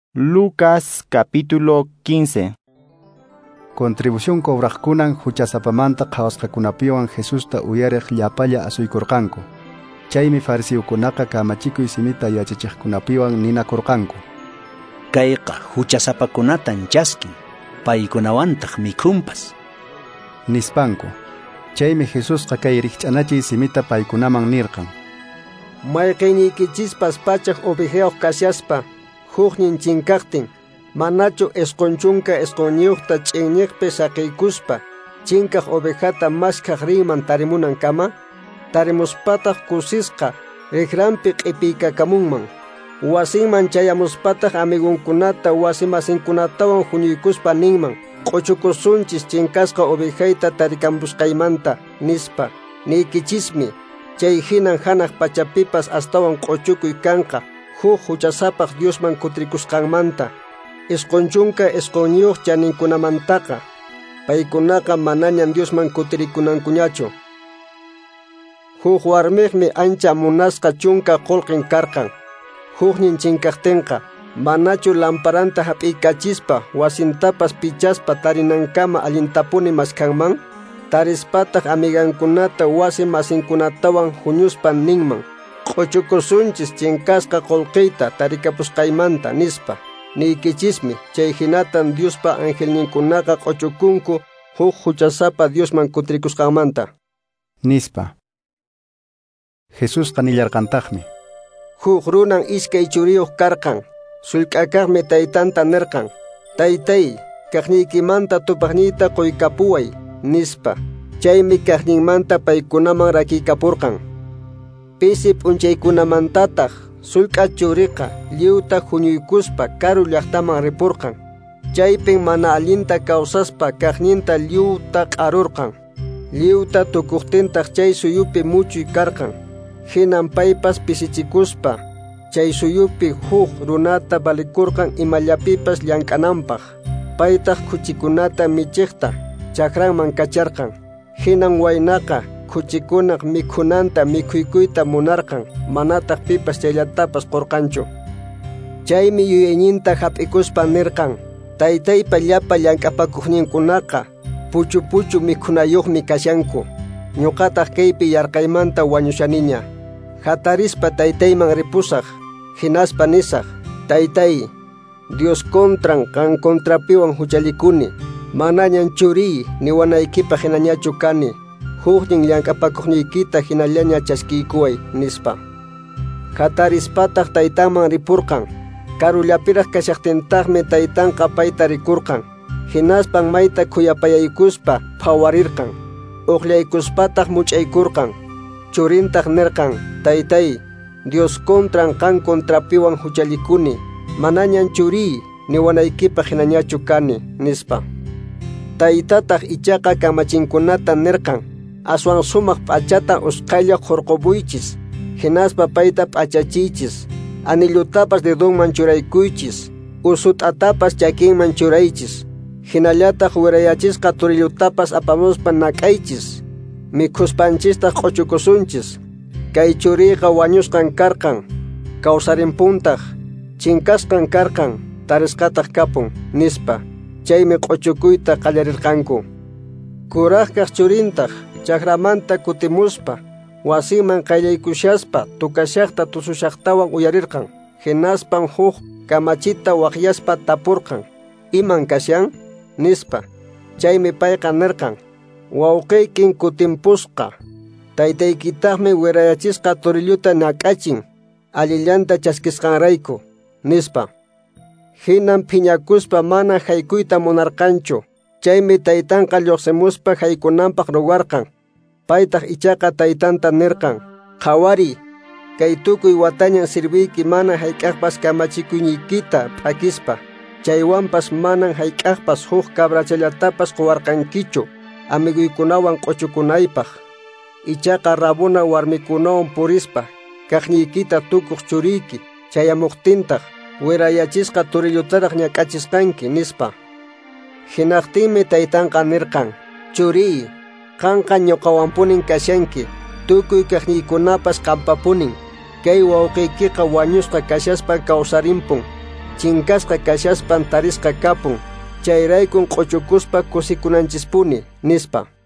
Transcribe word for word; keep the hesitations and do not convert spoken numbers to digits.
Lucas capítulo quince. Contribución cobraqkunan huchasapamanta qhawasqakunapiwan Jesusta uyariq llapalla asuykurqanku. Chaymi fariseukunaqa kamachikuy simita yachachiqkunapiwan ninakurqanku. Kayqa huchasapakunatan chaskin, paykunawantaq mikhunpas. Nispanku. Chaymi Jesusqa kay rikch'anachiy simita paykunaman nirqan. Mayqinniykichispas pachaq ovejayuq kasyaspa, huknin chinkaqtin, manachu esqonchunka esqoñiyuqta ch'inniqpi saqiykuspa, chinkaq ovejata maskaq rinman tarimunan kama, tarimuspataq kusisqa, riqranpi q'ipiykakamunman. Wasinman chayamuspataq amigunkunata wasimasinkunatawan huñuykuspa ninman, q'uchukusunchis chinkasqa ovejayta tarikamusqaymanta, nispa, niykichismi, chay hinan hanaq pachapipas astawan q'uchukuy kanqa, huk huchasapaq Diosman kutrikusqanmanta, esqonchunka esqoñiyuq chaninkunamantaqa, paykunaqa manañan Diosman kutrikunankuñachu. Huk warmiqmi ancha munasqa chunka qullqin karqan, huknin chinkaqtinqa, manachu lamparanta hap'iykachispa wasintapas pichaspa tarinankama allintapuni maskanman, tarispataq amigankunata wasi masinkunatawan huñuspa ninman, q'uchukusunchis chinkasqa qullqiyta tarikapusqaymanta nispa, niykichismi, chay hinatan Diospa angelninkunaqa q'uchukunku huk huchasapa Diosman kutrikusqanmanta. Nispa. Jesusqa nillarqantaqmi. Huk runan iskay churiyuq karqan, sullk'akaqmi taytanta nirqan, taytay, kaqniykimanta tupaqniyta quykapuway, nispa. Chaymi kaqninmanta paykunaman rakiykapurqan. Pisi p'unchaykunamantataq sullk'a churiqa lliwta huñuykuspa karu llaqtaman ripurqan. Chaypin mana allinta kawsaspa kaqninta lliwta q'arurqan. Lliwta tukuqtintaq chay suyupi muchuy karqan. Hinan paypas pisichikuspa, chay suyupi huk runata balikurqan imallapipas llank'ananpaq. Paytaq kuchikunata michiqta chakranman kacharqan. Hinan waynaqa kuchikunaq mikhunanta mikhuykuyta munarqan, manataq pipas chayllatapas qurqanchu. Chaymi yuyayninta hap'ikuspa nirqan, taytaypa llapa llank'apakuqninkunaqa puchu puchu mikhunayuqmi kashanku. Ñuqataq kaypi yarqaymanta wañushaniña. Hatarispa taytayman ripusaq, hinaspa nisaq, taytay, Dios contran qan kontrapiwan huchallikuni, manañan churiy niwanaykipaq hinañachu kani, huknin llank'apakuqniykita hinallaña chaskiykuway, nispa. Hatarispataq taytanman ripurqan, karullapiraq kashaqtintaqmi taytanqa payta rikurqan, hinaspan mayta khuyapayaykuspa phawarirqan, uqllaykuspataq much'aykurqan, churintaq nirqan, taytay, Dios contran qan kontrapiwan huchallikuni, manañan churiy niwanaykipaq hinañachu kani, nispa. Taytataq ichaqa kamachinkunata nirqan, aswan sumaq p'achata usqaylla qurqubuychis, hinaspa payta p'achachiychis, anillutapas dedunman churaykuychis, usut'atapas chakinman churaychis, hinallataq wirayachisqa turillutapas apamuspa nak'aychis, mikhuspanchistaq q'uchukusunchis. Kay churiyqa wañusqan karqan, kawsarimpuntaq, chinkasqan karqan, tarisqataq kapun, nispa. Chaymi q'uchukuyta qallarirqanku. Kuraqkaq churintaq chakramanta kutimuspa, wasinman qayllaykushaspa tukashaqta tusushaqtawan uyarirqan, hinaspan huk kamachita waqyaspa tapurqan, iman kashan, nispa. Chaymi payqa nirqan, wawqiykin kutimpusqa, taytaykitaqmi wirayachisqa turilluta nak'achin, allillanta chaskisqanrayku, nispa. Hinan phiñakuspa mana haykuyta munarqanchu, chaymi taytanqa lluqsimuspa haykunanpaq ruwarqan. Paytaq ichaqa taytanta nirqan, qhawari, kay tukuy watañan sirviyki mana hayk'aqpas kamachikuyniykita p'akispa, chaywanpas manan hayk'aqpas huk kabrachallatapas quwarqankichu, amiguykunawan q'uchukunaypaq. Ichaqa rabuna warmikunawan purispa, kaqniykita tukuq churiyki chayamuqtintaq, wirayachisqa turillutaraq ñak'achisqanki, nispa. Hinaqtinmi taytanqa nirqan, churiy, qanqa ñuqawanpunin kashanki, tukuy kaqniykunapas qampapunin, kay wawqiykiqa wañusqa kashaspa kawsarimpun, chinkasqa kashaspan tarisqa kapun, chayraykun q'uchukuspa kusikunanchispuni nispa.